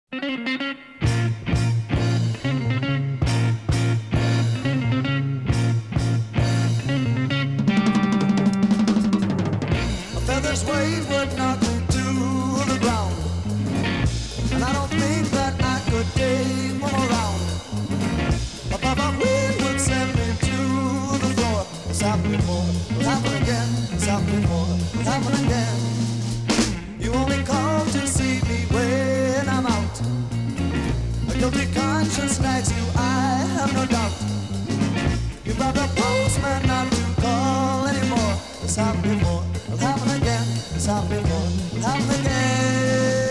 A feather's weight would knock me to the ground, and I don't think that I could take one more round. A puff of wind would send me to the floor. It's happened before, it'll happen again. It's happened before, it'll happen again. You only call to see me when I'm out. A guilty conscience nags you, I have no doubt. You brought the postman not to call anymore. It's happened before, it'll happen again. It's happened before, it'll happen again.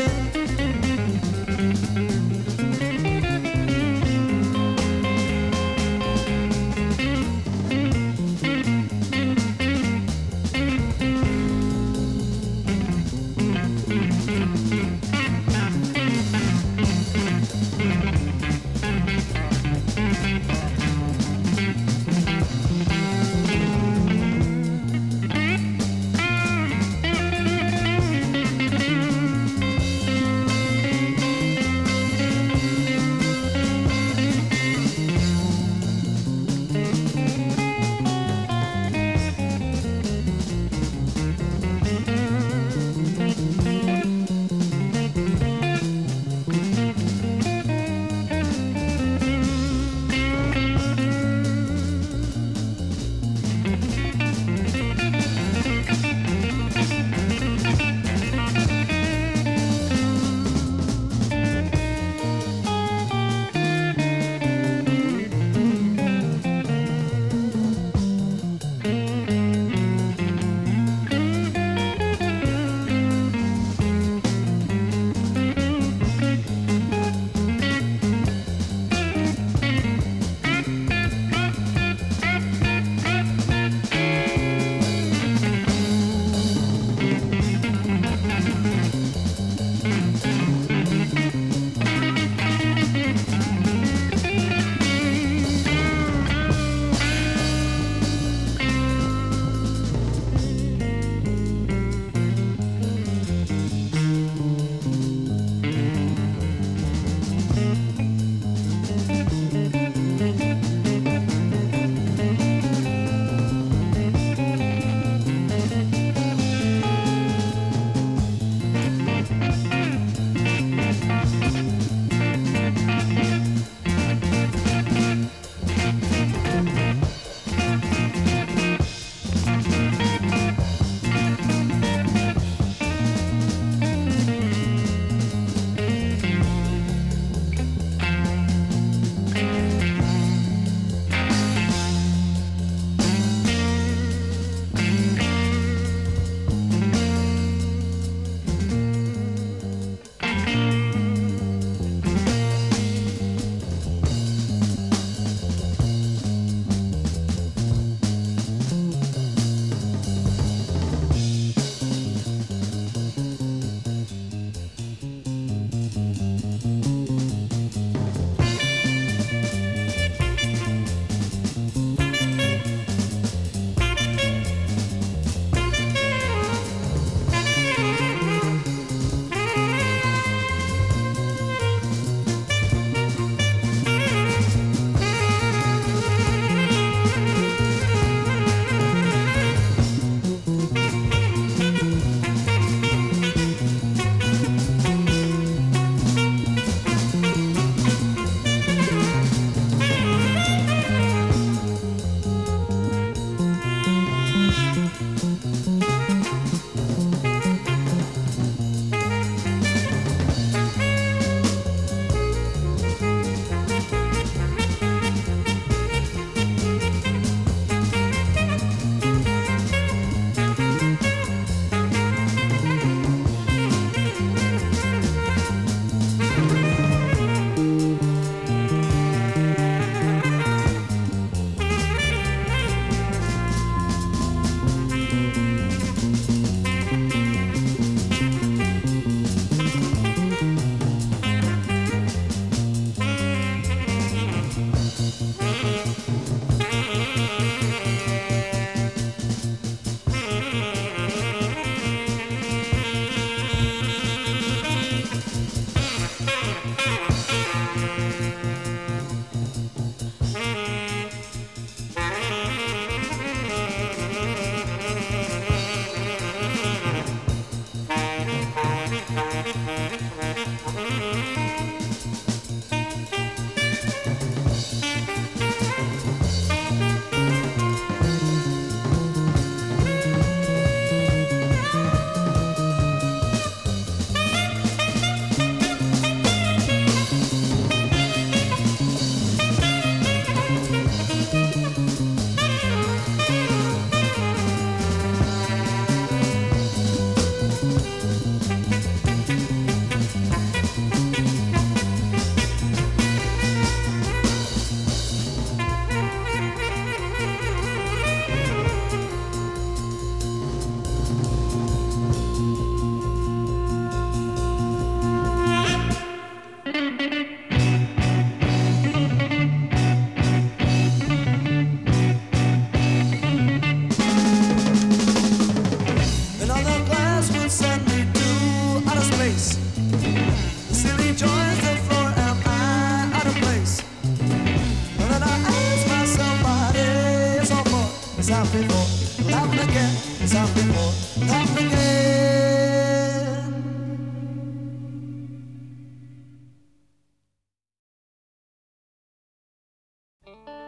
Another glass would send me to outer space. The ceiling joins the floor, am I out of place? And then I ask myself, what is all for? It's happened before, it'll happen again. It's happened before, it'll happen again.